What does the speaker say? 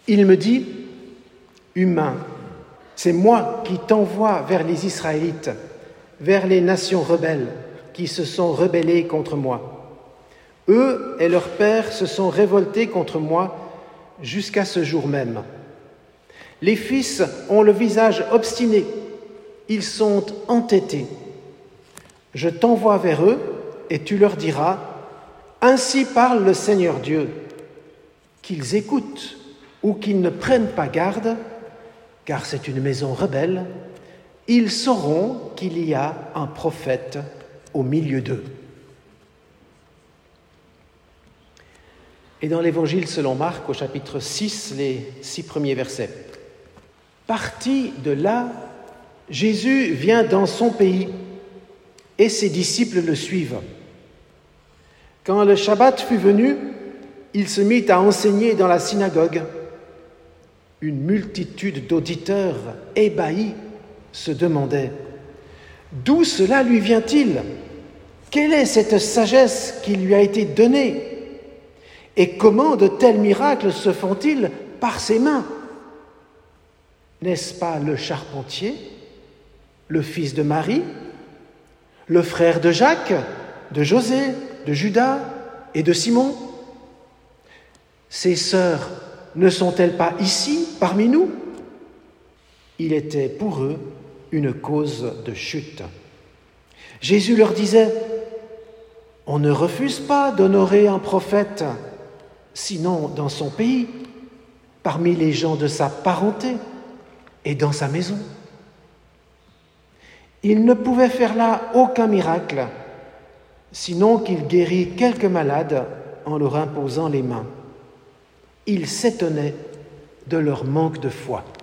Il me dit, humain, c'est moi qui t'envoie vers les Israélites, vers les nations rebelles qui se sont rebellées contre moi. Eux et leurs pères se sont révoltés contre moi jusqu'à ce jour même. Les fils ont le visage obstiné, ils sont entêtés. Je t'envoie vers eux et tu leur diras, ainsi parle le Seigneur Dieu, qu'ils écoutent ou qu'ils ne prennent pas garde, car c'est une maison rebelle, ils sauront qu'il y a un prophète au milieu d'eux. Et dans l'Évangile selon Marc, au chapitre 6, les 6 premiers versets. Parti de là, Jésus vient dans son pays et ses disciples le suivent. Quand le Shabbat fut venu, il se mit à enseigner dans la synagogue. Une multitude d'auditeurs ébahis se demandaient « D'où cela lui vient-il ? Quelle est cette sagesse qui lui a été donnée ? Et comment de tels miracles se font-ils par ses mains ? N'est-ce pas le charpentier, le fils de Marie, le frère de Jacques, de José, de Judas et de Simon ? Ses sœurs ne sont-elles pas ici, parmi nous ? » Il était pour eux une cause de chute. Jésus leur disait, « On ne refuse pas d'honorer un prophète, sinon dans son pays, parmi les gens de sa parenté et dans sa maison. » Il ne pouvait faire là aucun miracle, sinon qu'il guérit quelques malades en leur imposant les mains. Il s'étonnait de leur manque de foi.